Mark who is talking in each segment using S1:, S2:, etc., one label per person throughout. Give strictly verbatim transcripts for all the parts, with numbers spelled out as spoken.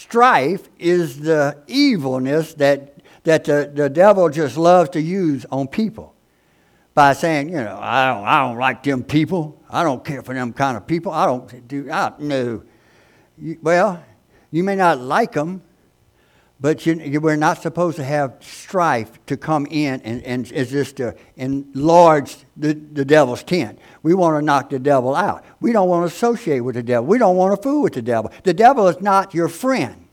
S1: strife is the evilness that, that the, the devil just loves to use on people. By saying, you know, I don't, I don't like them people. I don't care for them kind of people. I don't do, I, no. You, well, you may not like them, but you, you, we're not supposed to have strife to come in and, and is just to enlarge the, the devil's tent. We want to knock the devil out. We don't want to associate with the devil. We don't want to fool with the devil. The devil is not your friend.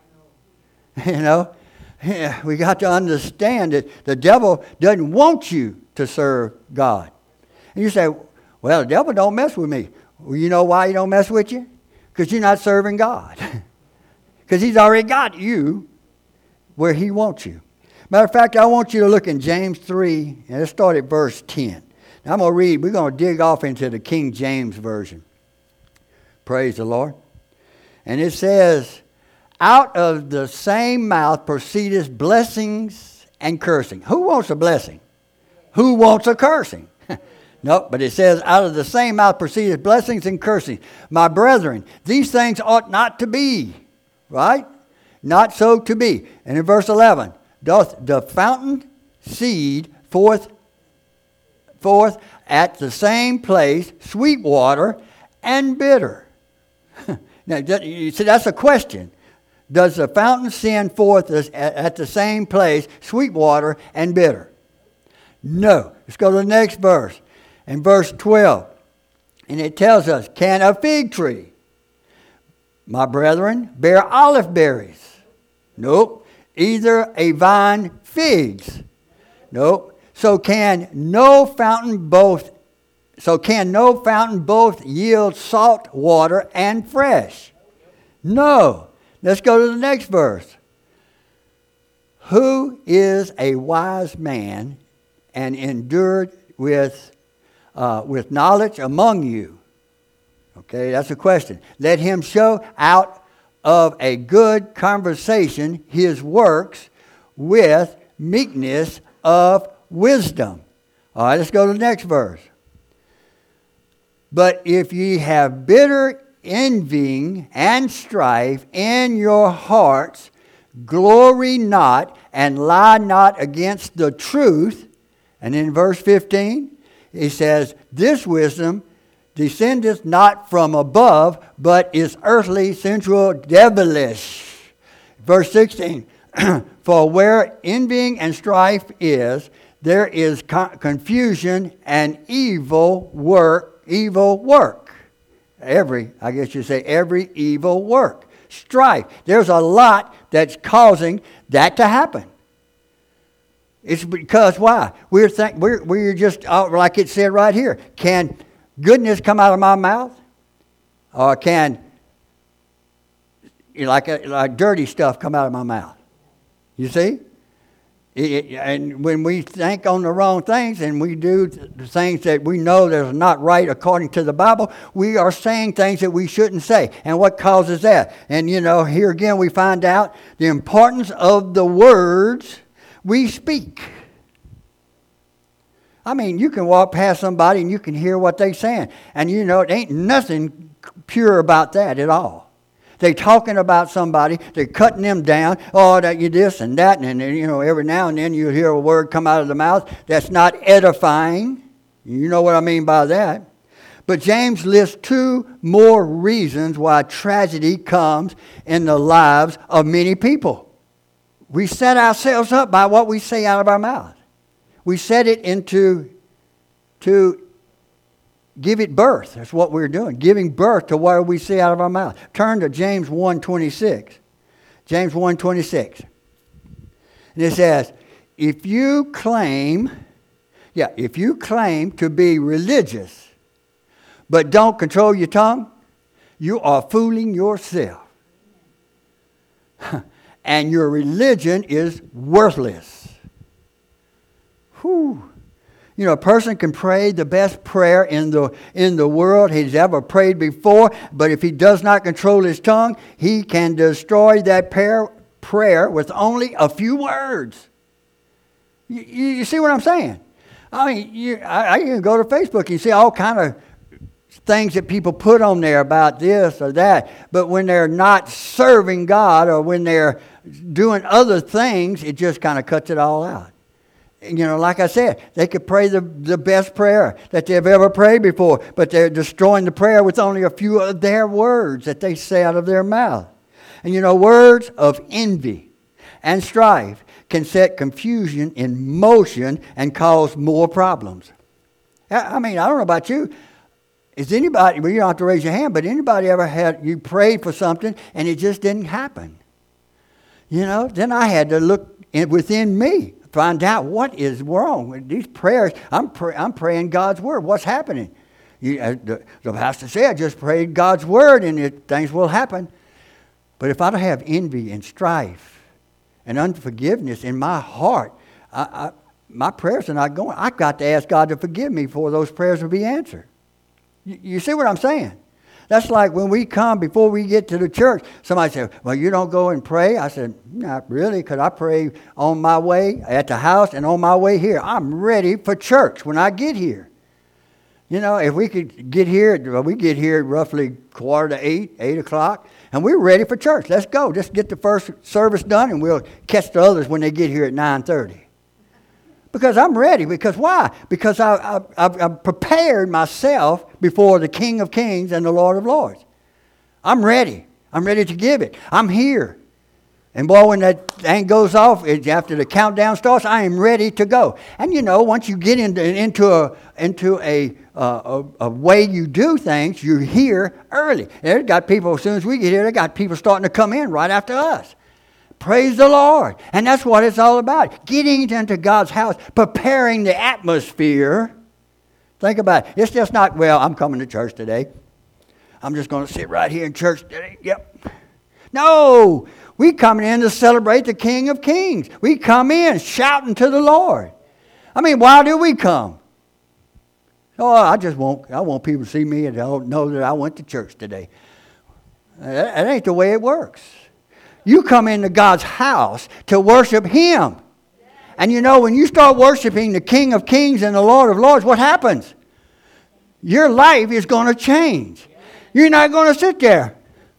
S1: You know, yeah, we got to understand that the devil doesn't want you to serve God. And you say, well, the devil don't mess with me. Well, you know why he don't mess with you? Because you're not serving God. Because he's already got you where he wants you. Matter of fact, I want you to look in James three, and let's start at verse ten. Now I'm going to read, we're going to dig off into the King James Version. Praise the Lord. And it says, out of the same mouth proceedeth blessings and cursing. Who wants a blessing? Who wants a cursing? No, but it says, out of the same mouth proceedeth blessings and cursing. My brethren, these things ought not to be. Right? Not so to be. And in verse eleven, doth the fountain seed forth, forth at the same place sweet water and bitter? Now, you see, that's a question. Does the fountain send forth at the same place sweet water and bitter? No. Let's go to the next verse. In verse twelve. And it tells us, can a fig tree, my brethren, bear olive berries? Nope. Either a vine figs? Nope. So can no fountain both so can no fountain both yield salt water and fresh? No. Let's go to the next verse. Who is a wise man and endured with uh, with knowledge among you? Okay, that's a question. Let him show out of a good conversation his works with meekness of wisdom. All right, let's go to the next verse. But if ye have bitter envying and strife in your hearts, glory not and lie not against the truth. And in verse fifteen, he says, this wisdom descendeth not from above, but is earthly, sensual, devilish. Verse sixteen, for where envying and strife is, there is co- confusion and evil work, evil work. Every, I guess you say every evil work. Strife. There's a lot that's causing that to happen. It's because why? We're think we're we're just uh, like it said right here. Can goodness come out of my mouth, or can you know, like a, like dirty stuff come out of my mouth? You see, it, it, and when we think on the wrong things and we do the things that we know that are not right according to the Bible, we are saying things that we shouldn't say. And what causes that? And you know, here again we find out the importance of the words we speak. I mean, you can walk past somebody and you can hear what they're saying. And you know, it ain't nothing pure about that at all. They're talking about somebody. They're cutting them down. Oh, that you this and that. And, and, you know, every now and then you hear a word come out of the mouth that's not edifying. You know what I mean by that. But James lists two more reasons why tragedy comes in the lives of many people. We set ourselves up by what we say out of our mouth. We set it into, to give it birth. That's what we're doing, giving birth to what we say out of our mouth. Turn to James one twenty-six. James one twenty-six. And it says, if you claim, yeah, if you claim to be religious, but don't control your tongue, you are fooling yourself. And your religion is worthless. Whew. You know, a person can pray the best prayer in the in the world he's ever prayed before, but if he does not control his tongue, he can destroy that prayer, prayer with only a few words. You, you, you see what I'm saying? I mean, you, I, I can go to Facebook and see all kind of things that people put on there about this or that. But when they're not serving God or when they're doing other things, it just kind of cuts it all out. You know, like I said, they could pray the, the best prayer that they've ever prayed before, but they're destroying the prayer with only a few of their words that they say out of their mouth. And you know, words of envy and strife can set confusion in motion and cause more problems. I mean, I don't know about you. Is anybody, well, you don't have to raise your hand, but anybody ever had, you prayed for something and it just didn't happen? You know, then I had to look in, within me, find out what is wrong with these prayers. I'm, pray, I'm praying God's word. What's happening? You, uh, the, the pastor said, just pray God's word and it, things will happen. But if I don't have envy and strife and unforgiveness in my heart, I, I, my prayers are not going. I've got to ask God to forgive me before those prayers will be answered. You, you see what I'm saying? That's like when we come, before we get to the church, somebody said, well, you don't go and pray? I said, not really, because I pray on my way at the house and on my way here. I'm ready for church when I get here. You know, if we could get here, well, we get here roughly quarter to eight, eight o'clock, and we're ready for church. Let's go. Just get the first service done, and we'll catch the others when they get here at nine thirty. Because I'm ready. Because why? Because I, I, I've, I've prepared myself before the King of Kings and the Lord of Lords. I'm ready. I'm ready to give it. I'm here. And boy, when that thing goes off, after the countdown starts, I am ready to go. And you know, once you get into, into a into a, uh, a, a way you do things, you're here early. There's got people, as soon as we get here, they got people starting to come in right after us. Praise the Lord. And that's what it's all about. Getting into God's house, preparing the atmosphere. Think about it. It's just not, well, I'm coming to church today. I'm just going to sit right here in church today. Yep. No. We coming in to celebrate the King of Kings. We come in shouting to the Lord. I mean, why do we come? Oh, I just want, I want people to see me and they'll know that I went to church today. That, that ain't the way it works. You come into God's house to worship Him. And you know, when you start worshiping the King of Kings and the Lord of Lords, what happens? Your life is going to change. You're not going to sit there.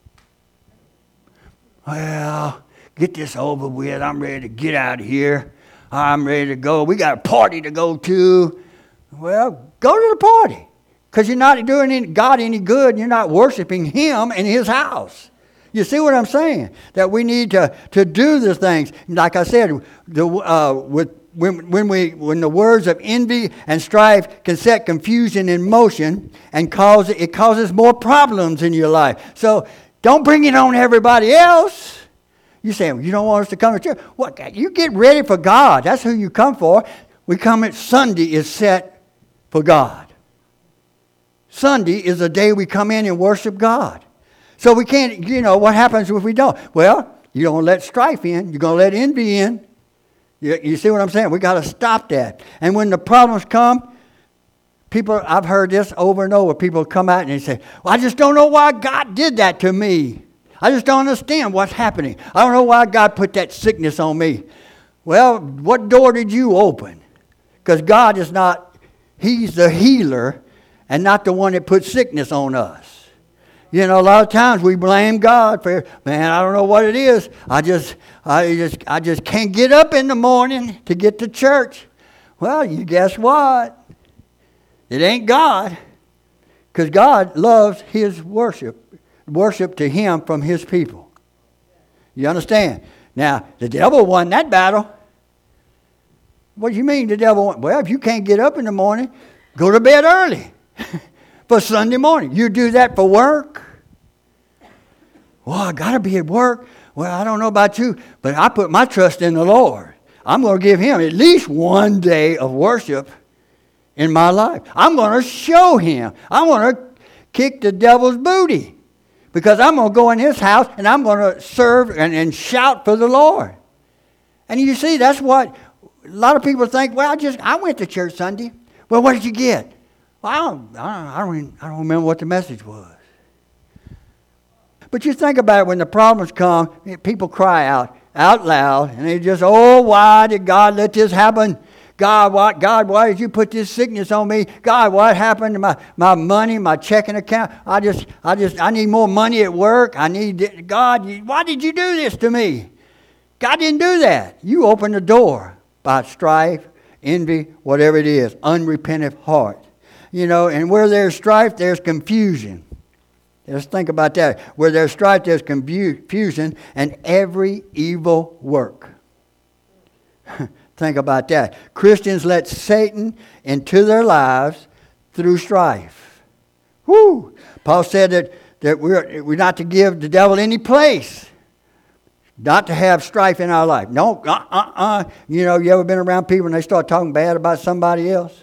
S1: Well, get this over with. I'm ready to get out of here. I'm ready to go. We got a party to go to. Well, go to the party. Because you're not doing any, God any good. You're not worshiping Him in His house. You see what I'm saying? That we need to, to do the things. Like I said, the, uh, with, when, when, we, when the words of envy and strife can set confusion in motion and cause it causes more problems in your life. So don't bring it on everybody else. You say, well, you don't want us to come to church. What? You get ready for God. That's who you come for. We come at Sunday is set for God. Sunday is the day we come in and worship God. So we can't, you know, what happens if we don't? Well, you don't let strife in. You're going to let envy in. You, you see what I'm saying? We got to stop that. And when the problems come, people, I've heard this over and over. People come out and they say, well, I just don't know why God did that to me. I just don't understand what's happening. I don't know why God put that sickness on me. Well, what door did you open? Because God is not, He's the healer and not the one that puts sickness on us. You know, a lot of times we blame God for, man, I don't know what it is. I just, I just, I just can't get up in the morning to get to church. Well, you guess what? It ain't God, because God loves His worship, worship to Him from His people. You understand? Now, the devil won that battle. What do you mean the devil won? Well, if you can't get up in the morning, go to bed early. For Sunday morning. You do that for work? Well, I got to be at work. Well, I don't know about you, but I put my trust in the Lord. I'm going to give Him at least one day of worship in my life. I'm going to show Him. I'm going to kick the devil's booty because I'm going to go in His house and I'm going to serve and, and shout for the Lord. And you see, that's what a lot of people think, well, I just I went to church Sunday. Well, what did you get? Well, I don't, I don't, even, I don't remember what the message was. But you think about it, when the problems come, people cry out, out loud, and they just, oh, why did God let this happen? God, why, God, why did you put this sickness on me? God, what happened to my, my money, my checking account? I just, I just, I need more money at work. I need, God, why did you do this to me? God didn't do that. You opened the door by strife, envy, whatever it is, unrepentant heart. You know, and where there's strife, there's confusion. Let's think about that. Where there's strife, there's confusion and every evil work. Think about that. Christians let Satan into their lives through strife. Woo! Paul said that, that we're, we're not to give the devil any place. Not to have strife in our life. No, uh-uh-uh. You know, you ever been around people and they start talking bad about somebody else?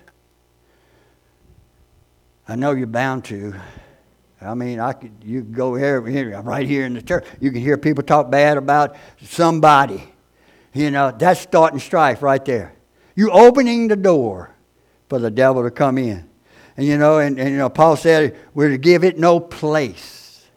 S1: I know you're bound to. I mean, I could. You could go here, here, right here in the church. You can hear people talk bad about somebody. You know, that's starting strife right there. You opening the door for the devil to come in. And, you know, and, and you know, Paul said we're to give it no place.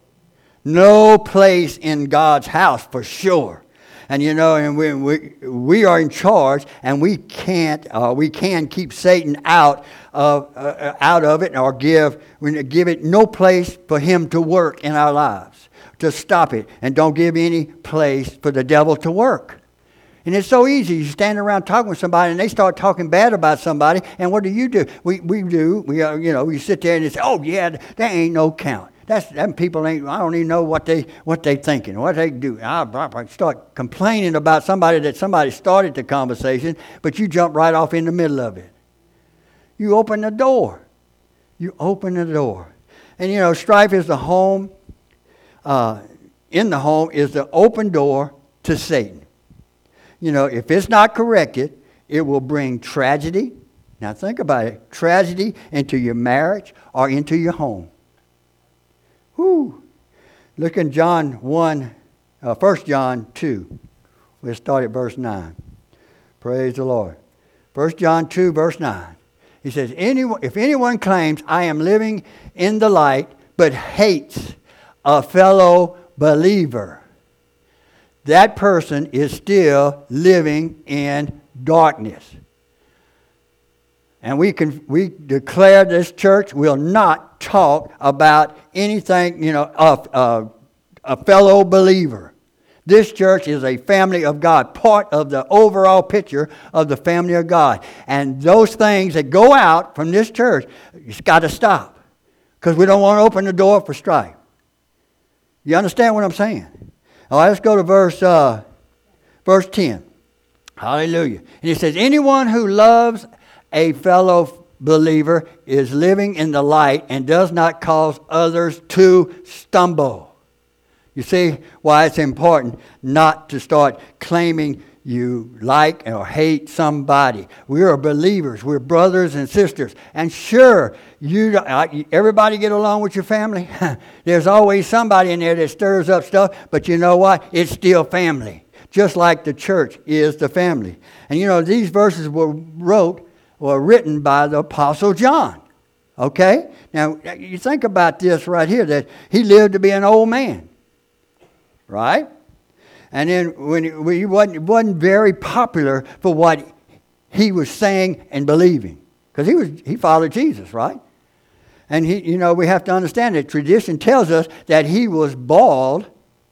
S1: No place in God's house for sure. And you know, and we we, we are in charge, and we can't uh, we can keep Satan out of uh, out of it, or give we give it no place for him to work in our lives. To stop it, and don't give any place for the devil to work. And it's so easy. You stand around talking with somebody, and they start talking bad about somebody. And what do you do? We we do we uh, you know we sit there and say, oh yeah, that ain't no count. That's them people ain't. I don't even know what they what they thinking, what they do. I, I start complaining about somebody that somebody started the conversation, but you jump right off in the middle of it. You open the door. You open the door, and you know strife is the home. Uh, in the home is the open door to Satan. You know, if it's not corrected, it will bring tragedy. Now think about it: tragedy into your marriage or into your home. Whew. Look in John one, uh, First John two. We'll start at verse nine. Praise the Lord. First John two, verse nine. He says, anyone, if anyone claims I am living in the light, but hates a fellow believer, that person is still living in darkness. And we can we declare this church will not talk about anything, you know, of uh, a fellow believer. This church is a family of God, part of the overall picture of the family of God. And those things that go out from this church, it's got to stop, because we don't want to open the door for strife. You understand what I'm saying? All right, let's go to verse uh, verse ten. Hallelujah. And he says, anyone who loves a fellow believer is living in the light and does not cause others to stumble. You see why it's important not to start claiming you like or hate somebody. We are believers. We're brothers and sisters. And sure, you everybody get along with your family. There's always somebody in there that stirs up stuff. But you know what? It's still family. Just like the church is the family. And you know, these verses were wrote were written by the Apostle John. Okay? Now, you think about this right here, that he lived to be an old man. Right? And then when he, he wasn't, wasn't very popular for what he was saying and believing. Because he was he followed Jesus, right? And he, you know, we have to understand that tradition tells us that he was bald.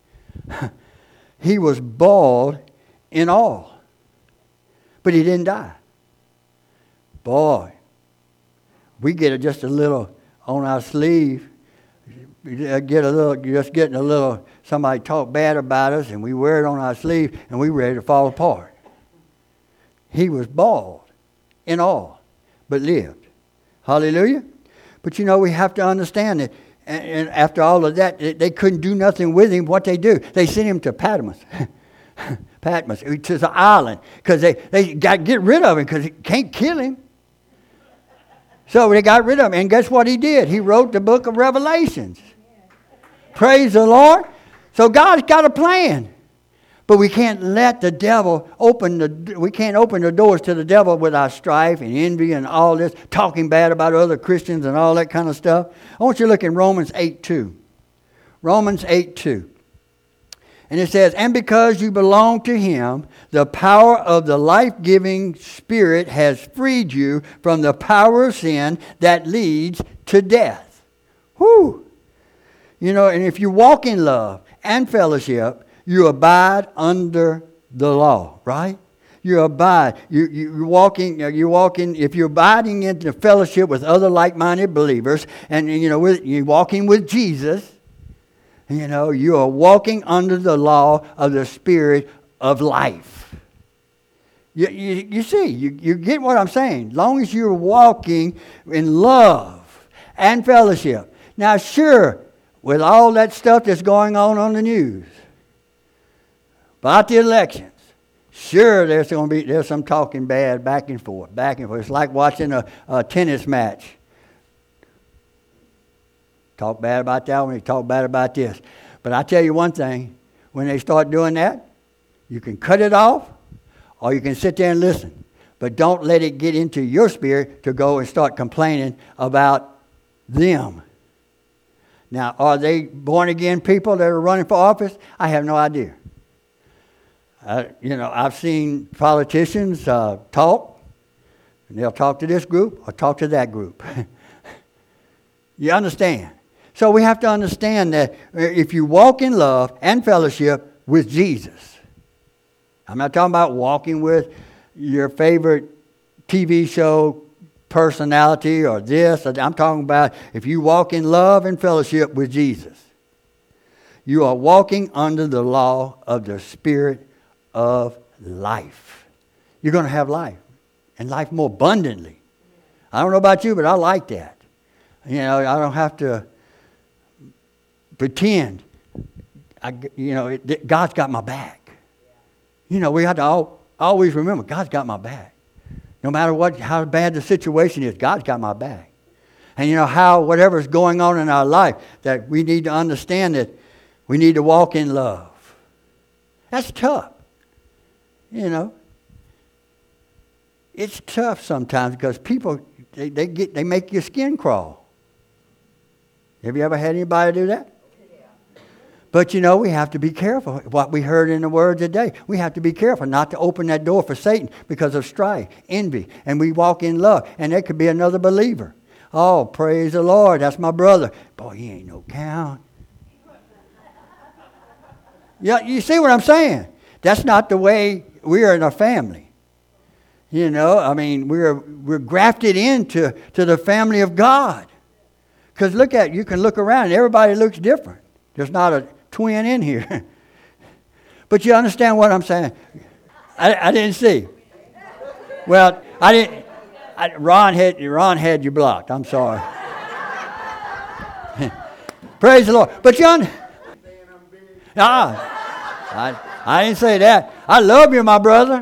S1: He was bald in all. But he didn't die. Boy, we get just a little on our sleeve. Get a little, just getting a little, somebody talk bad about us, and we wear it on our sleeve, and we ready to fall apart. He was bald in all, but lived. Hallelujah. But you know, we have to understand that, and, and after all of that, they couldn't do nothing with him. What they do? They sent him to Patmos. Patmos, to the island, because they, they got to get rid of him, because they can't kill him. So they got rid of him. And guess what he did? He wrote the book of Revelations. Praise the Lord. So God's got a plan. But we can't let the devil open the, we can't open the doors to the devil with our strife and envy and all this, talking bad about other Christians and all that kind of stuff. I want you to look in Romans eight two. Romans eight two. And it says, and because you belong to him, the power of the life-giving Spirit has freed you from the power of sin that leads to death. Whew! You know, and if you walk in love and fellowship, you abide under the law, right? You abide. You, you, you're walking, you're walking, if you're abiding into fellowship with other like-minded believers, and, you know, with, you're walking with Jesus, you know, you are walking under the law of the Spirit of life. You, you, you see, you, you get what I'm saying. As long as you're walking in love and fellowship. Now, sure, with all that stuff that's going on on the news about the elections, sure, there's going to be there's some talking bad back and forth, back and forth. It's like watching a, a tennis match. Talk bad about that one, you talk bad about this. But I tell you one thing, when they start doing that, you can cut it off or you can sit there and listen. But don't let it get into your spirit to go and start complaining about them. Now, are they born-again people that are running for office? I have no idea. Uh, you know, I've seen politicians uh, talk, and they'll talk to this group or talk to that group. You understand? So we have to understand that if you walk in love and fellowship with Jesus, I'm not talking about walking with your favorite T V show personality or this. I'm talking about if you walk in love and fellowship with Jesus, you are walking under the law of the Spirit of life. You're going to have life, and life more abundantly. I don't know about you, but I like that. You know, I don't have to pretend. I, you know, it, God's got my back. You know, we have to all, always remember, God's got my back. No matter what, how bad the situation is, God's got my back. And you know how whatever's going on in our life, that we need to understand that we need to walk in love. That's tough. You know, it's tough sometimes because people they, they get they make your skin crawl. Have you ever had anybody do that? But you know, we have to be careful. What we heard in the word today, we have to be careful not to open that door for Satan because of strife, envy, and we walk in love. And there could be another believer. Oh, praise the Lord, that's my brother. Boy, he ain't no count. Yeah, you see what I'm saying? That's not the way we are in a family. You know, I mean, we're we're grafted into to the family of God. Because look at, you can look around and everybody looks different. There's not a twin in here. But you understand what I'm saying? I, I didn't see. Well, I didn't. I, Ron had Ron had you blocked. I'm sorry. Praise the Lord. But you understand. Ah. I, I didn't say that. I love you, my brother.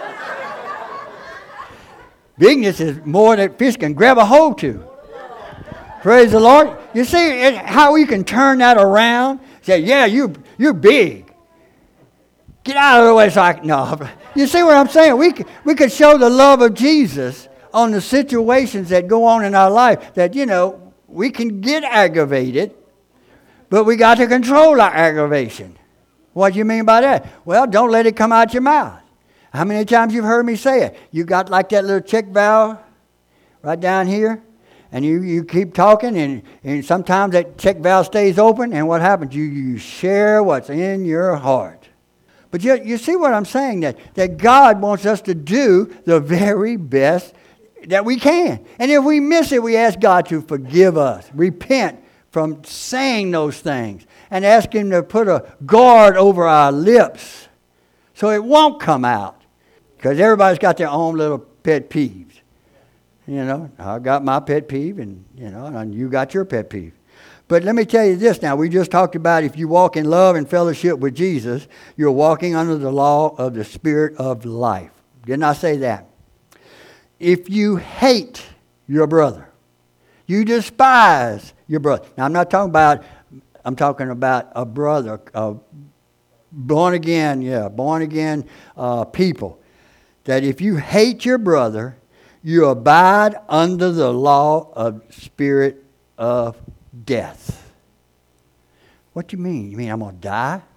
S1: Bigness is more than fish can grab a hold to. Praise the Lord. You see it, how you can turn that around? Say, yeah, you, you're big. Get out of the way so I can... No. You see what I'm saying? We, we could show the love of Jesus on the situations that go on in our life that, you know, we can get aggravated, but we got to control our aggravation. What do you mean by that? Well, don't let it come out your mouth. How many times you've heard me say it? You got like that little check valve right down here, and you, you keep talking, and, and sometimes that check valve stays open, and what happens? You, you share what's in your heart. But you, you see what I'm saying? That, that God wants us to do the very best that we can. And if we miss it, we ask God to forgive us. Repent from saying those things. And ask Him to put a guard over our lips so it won't come out. Because everybody's got their own little pet peeves. You know, I got my pet peeve, and, you know, and you got your pet peeve. But let me tell you this now. We just talked about if you walk in love and fellowship with Jesus, you're walking under the law of the Spirit of life. Didn't I say that? If you hate your brother, you despise your brother. Now, I'm not talking about... I'm talking about a brother, a born again, yeah, born again uh, people. That if you hate your brother, you abide under the law of spirit of death. What do you mean? You mean I'm going to die?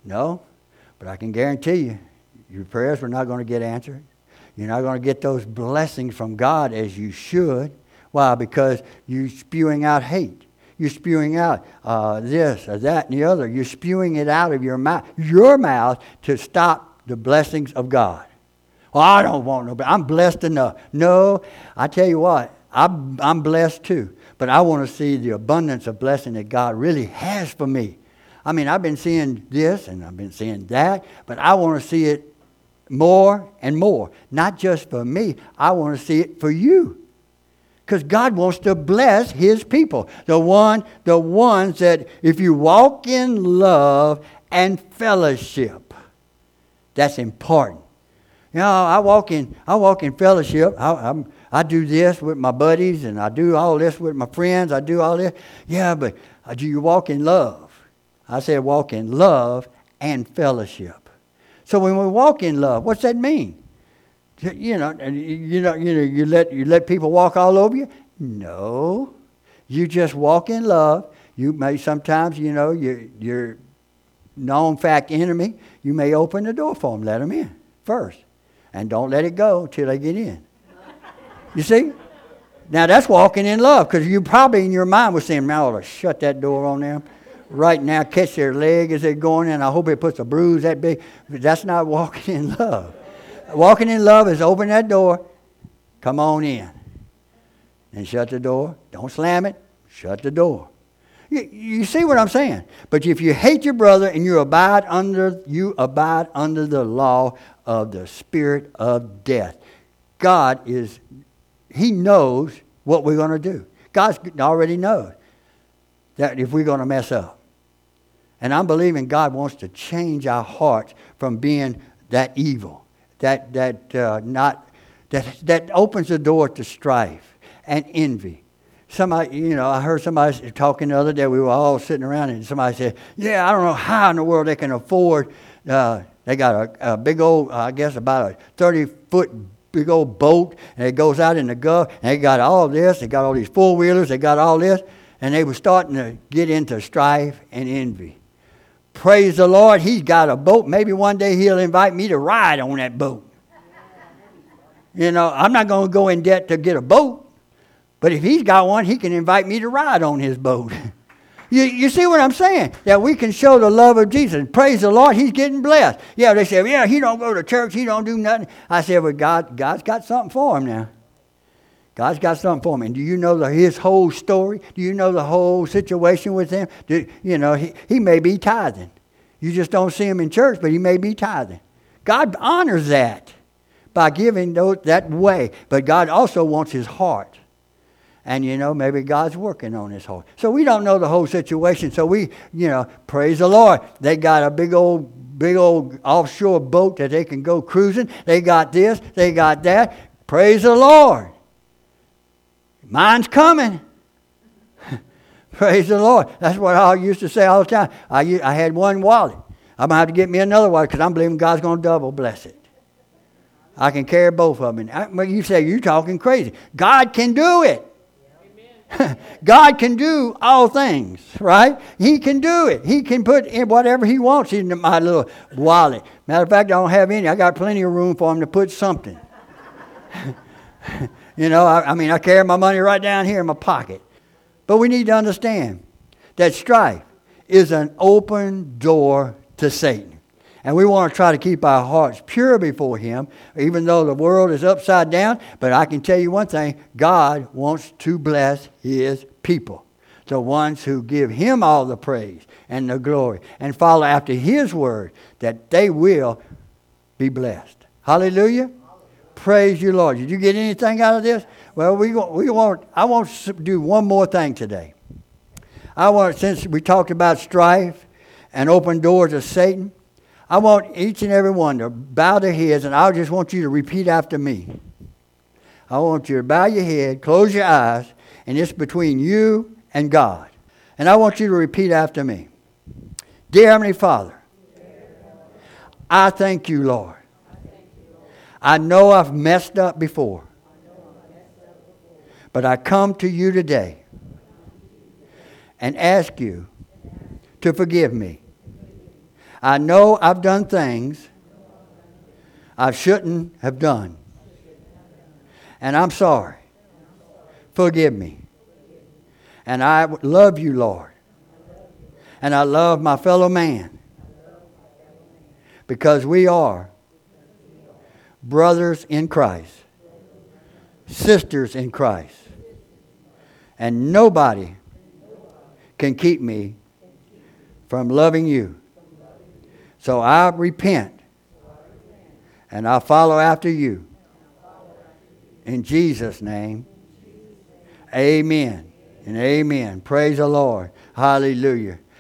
S1: No, but I can guarantee you, your prayers were not going to get answered. You're not going to get those blessings from God as you should. Why? Because you're spewing out hate. You're spewing out uh, this or that and the other. You're spewing it out of your mouth, your mouth, to stop the blessings of God. Well, I don't want no, but I'm blessed enough. No, I tell you what, I'm, I'm blessed too. But I want to see the abundance of blessing that God really has for me. I mean, I've been seeing this and I've been seeing that, but I want to see it more and more. Not just for me. I want to see it for you. Because God wants to bless His people. The one, the ones that if you walk in love and fellowship, that's important. You know, I walk in, I walk in fellowship. I, I'm, I do this with my buddies, and I do all this with my friends. I do all this. Yeah, but do you walk in love? I said walk in love and fellowship. So when we walk in love, what's that mean? You know, you know, you know, you let you let people walk all over you? No, you just walk in love. You may sometimes, you know, your your known fact enemy. You may open the door for them, let them in first, and don't let it go until they get in. You see? Now that's walking in love, because you probably in your mind was saying, "Man, I ought to shut that door on them right now, catch their leg as they're going in. I hope it puts a bruise that big." But that's not walking in love. Walking in love is open that door, come on in, and shut the door. Don't slam it. Shut the door. You, you see what I'm saying? But if you hate your brother and you abide under you abide under the law of the spirit of death, God is He knows what we're going to do. God already knows that if we're going to mess up. And I'm believing God wants to change our hearts from being that evil. That that uh, not that that opens the door to strife and envy. Somebody, you know, I heard somebody talking the other day. We were all sitting around, and somebody said, "Yeah, I don't know how in the world they can afford. Uh, they got a, a big old, I guess, about a thirty foot big old boat, and it goes out in the Gulf. And they got all this. They got all these four wheelers. They got all this, and they were starting to get into strife and envy." Praise the Lord, He's got a boat. Maybe one day He'll invite me to ride on that boat. You know, I'm not going to go in debt to get a boat. But if He's got one, He can invite me to ride on His boat. you, you see what I'm saying? That we can show the love of Jesus. Praise the Lord, He's getting blessed. Yeah, they say, yeah, He don't go to church. He don't do nothing. I said, well, God, God's got something for him now. God's got something for him. And do you know the, his whole story? Do you know the whole situation with him? Do, you know, he, he may be tithing. You just don't see him in church, but he may be tithing. God honors that by giving those, that way. But God also wants his heart. And, you know, maybe God's working on his heart. So we don't know the whole situation. So we, you know, praise the Lord. They got a big old, big old offshore boat that they can go cruising. They got this. They got that. Praise the Lord. Mine's coming. Praise the Lord. That's what I used to say all the time. I, I had one wallet. I'm going to have to get me another wallet because I'm believing God's going to double bless it. I can carry both of them. I, you say, you're talking crazy. God can do it. God can do all things, right? He can do it. He can put in whatever he wants into my little wallet. Matter of fact, I don't have any. I got plenty of room for him to put something. You know, I, I mean, I carry my money right down here in my pocket. But we need to understand that strife is an open door to Satan. And we want to try to keep our hearts pure before him, even though the world is upside down. But I can tell you one thing, God wants to bless his people. The ones who give him all the praise and the glory and follow after his word, that they will be blessed. Hallelujah. Praise you, Lord. Did you get anything out of this? Well, we we want. I want to do one more thing today. I want, since we talked about strife and open doors to Satan, I want each and every one to bow their heads, and I just want you to repeat after me. I want you to bow your head, close your eyes, and it's between you and God. And I want you to repeat after me. Dear Heavenly Father, I thank you, Lord. I know I've messed up before, but I come to you today and ask you to forgive me. I know I've done things I shouldn't have done. And I'm sorry. Forgive me. And I love you, Lord. And I love my fellow man. Because we are brothers in Christ. Sisters in Christ. And nobody can keep me from loving you. So I repent. And I follow after you. In Jesus' name. Amen and amen. Praise the Lord. Hallelujah.